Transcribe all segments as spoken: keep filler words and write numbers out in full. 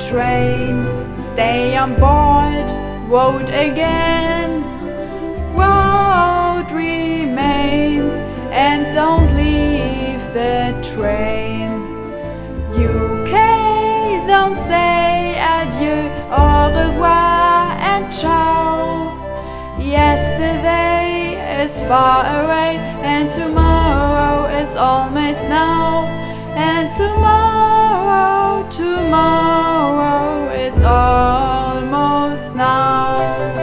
train. Stay on board, vote again. Vote remain and don't leave the train. U K, don't say adieu, au revoir and ciao. Yesterday is far away and tomorrow is almost now. And tomorrow, tomorrow is almost now.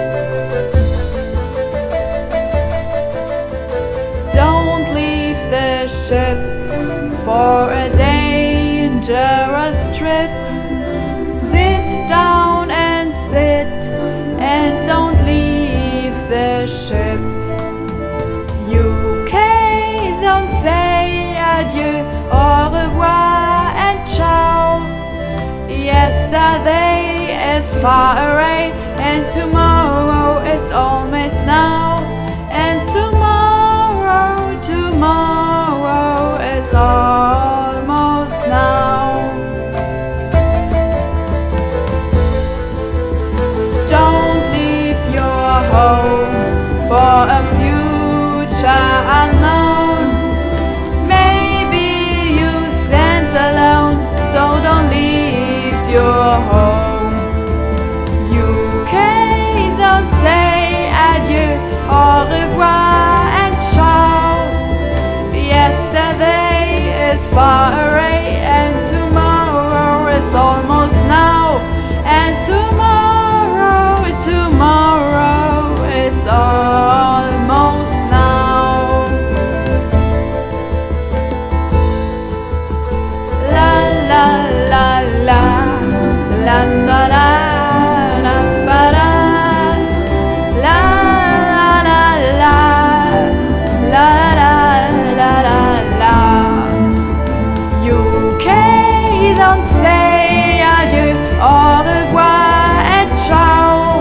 Don't leave the ship for a dangerous trip. Sit down and sit and don't leave the ship. U K, don't say adieu, au revoir and ciao. Yesterday is far away and tomorrow is almost now. And tomorrow, tomorrow is almost now. Don't leave your home for a future unknown. Maybe you stand alone, so don't leave your home. U K, don't say adieu, au revoir and ciao. Yesterday is far away and tomorrow is almost now. And tomorrow, tomorrow is almost now. La la la la, la la la la ba da. La la la la, la la la la la. U K, don't say adieu, au revoir and ciao.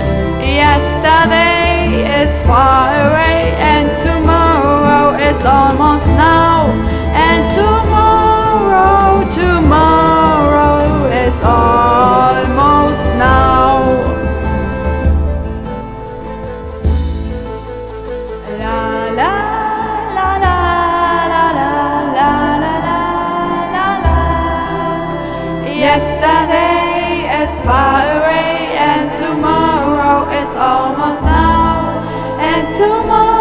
Yesterday is far away and tomorrow is almost now. And tomorrow, tomorrow is almost now. La la la la la la la la la la. Yesterday is far away and tomorrow is almost now. And tomorrow